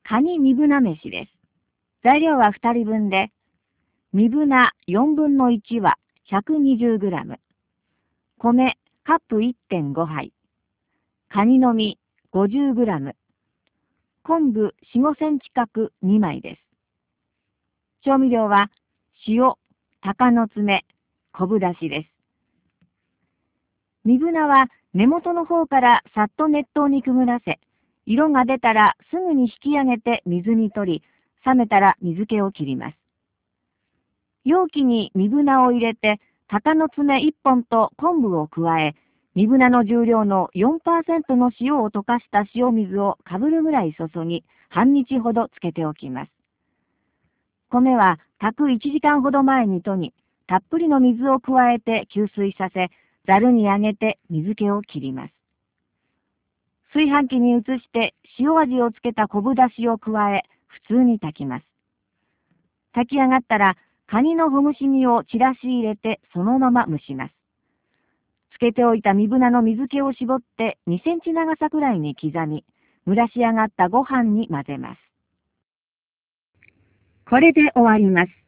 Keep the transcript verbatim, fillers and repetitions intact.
カニ煮ぶな飯です。材料はふたりぶんで、煮ぶなよんぶんのいちは ひゃくにじゅうグラム、米カップ いってんご 杯、カニの実 ごじゅうグラム、昆布よん、ごセンチ角にまいです。調味料は塩、鷹の爪、昆布だしです。煮ぶなは根元の方からさっと熱湯にくぐらせ、色が出たらすぐに引き上げて水に取り、冷めたら水気を切ります。容器に煮ぶなを入れて、鷹の爪いっぽんと昆布を加え、煮ぶなの重量の よんパーセント の塩を溶かした塩水をかぶるぐらい注ぎ、半日ほどつけておきます。米は炊くいちじかんほど前にとぎ、たっぷりの水を加えて吸水させ、ざるにあげて水気を切ります。炊飯器に移して塩味をつけた昆布だしを加え、普通に炊きます。炊き上がったら、カニのほぐし身を散らし入れてそのまま蒸します。つけておいた煮ぶなの水気を絞ってにセンチ長さくらいに刻み、蒸らし上がったご飯に混ぜます。これで終わります。